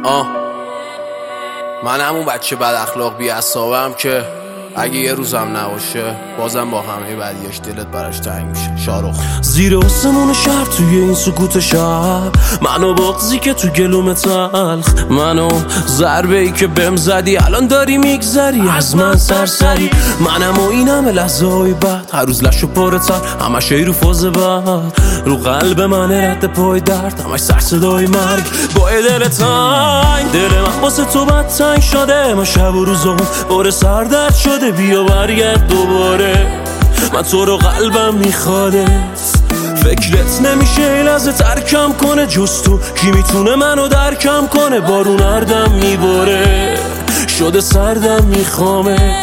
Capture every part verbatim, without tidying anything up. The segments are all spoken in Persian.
آه من همون بچه بد اخلاق بی اعصابم که اگه یه روزم نباشه بازم با همه بدیاش دلت براش تنگ میشه. شارخ زیر آسمون شهر توی این سکوت شب، منو بغضی که تو گلوم تلخ، منو ضربه ای که بهم زدی الان داری میگذری از من سرسری، منم و این همه لحظه های بعد هر روز لشو پارتر همش ای رو فاز بعد رو قلب من رد پای درد همش سر صدای مرگ با دل تنگ. دل من واسه تو بد تنگ شده، من شب و روزم بار سردرد شده، بیا برگرد دوباره من تو رو قلبم میخوادت. فکرت نمیشه ای لحظه ترکم کنه جز تو، کی میتونه منو درکم کنه؟ بارون اردم میباره شده سردم میخوامت.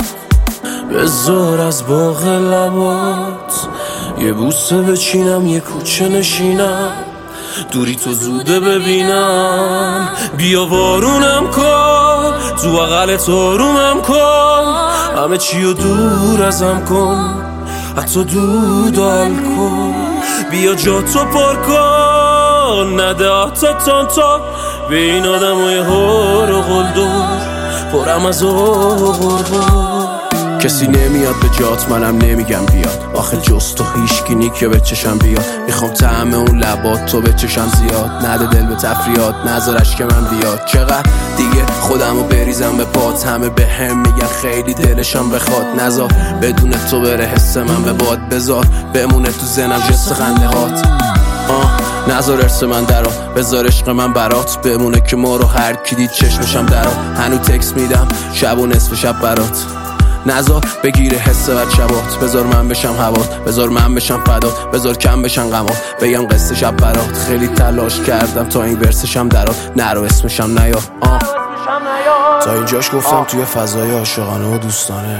بذار از باغ لبات یه بوسه بچینم، یه کوچه نشینم، دوری تو زوده ببینم، بیا وارونم کن تو بغل آرومم کن، همه چی رو دور ازم کن حتی دودال کن، بیا جا تو پر کن نده حتی تان تان به این آدم های هور و غلدون پرم از آغربون. کسی نمیاد به جات منم نمیگم بیاد، آخه جز تو هیشگینی که به چشم بیاد، میخوام طعم اون لبات تو به چشم زیاد، نده دل به تفریات نذارش که من بیاد. چقدر دیگه خودمو بریزم به پات، همه به هم میگن خیلی دلشم بخواد، نذار بدون تو بره حس من به باد، بذار بمونه تو ذهنم جست خنده هات. آه نذار ارس من درا، بذار عشق من برات بمونه که ما رو هر کی دید چشمشم درا، هنو تکس میدم شب و نصف شب برات، نذار بگیره حس بچه‌بات، بذار من بشم هوات، بذار من بشم فدات، بذار کم بشن غمات، بگم قصه شب برات، خیلی تلاش کردم تا این ورسشم درات، نرو اسمشم نیار. آه تا اینجاش گفتم توی فضای عاشقانه و دوستانه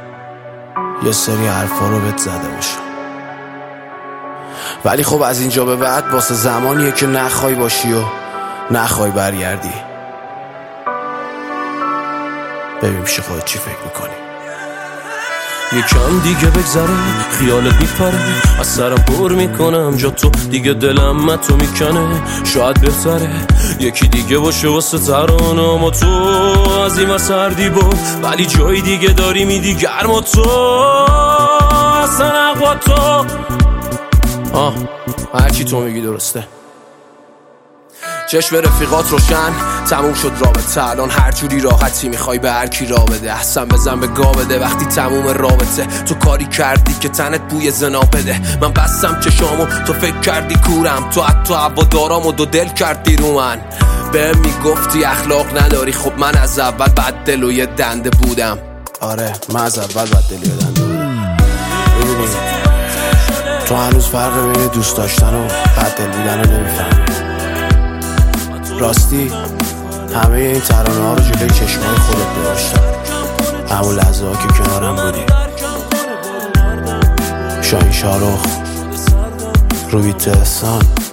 یه سری حرفا رو بهت زده باشم، ولی خب از اینجا به بعد واسه زمانیه که نخوای باشی و نخوای برگردی. ببین پیش خودت چی فکر میکنی. یکم دیگه بگذره خیالت میپره، از سرم پر میکنم جا تو، دیگه دلم من تو میکنه، شاید بهتره یکی دیگه باشه واسه ترانم و تو از این ور سردی بود، ولی جای دیگه داری میدی گرم و تو اصلا اقوا تو. آه هرچی تو میگی درسته. چشم رفیقات روشن تموم شد رابطه، الان هر جوری راحتی میخوای به هر کی راه بده، احسن بزن به گا بده وقتی تموم رابطه، تو کاری کردی که تنت بوی زنا بده، من بستم چشامو تو فکر کردی کورم، تو حتی هوادارامو دو دل کردی رو من، بهم میگفتی اخلاق نداری، خب من از اول بد دل و یه دنده بودم. آره من از اول بد دل و یه دنده بودم. ببینی تو هنوز فرق بین دوست داشتن و بد دل بودن رو نمیفهمی. راستی همه این ترانه ها رو جلوی چشمای خودت داشتم، همون لحظه ها که کنارم بودی. شاهین شارخ، روی تهسان.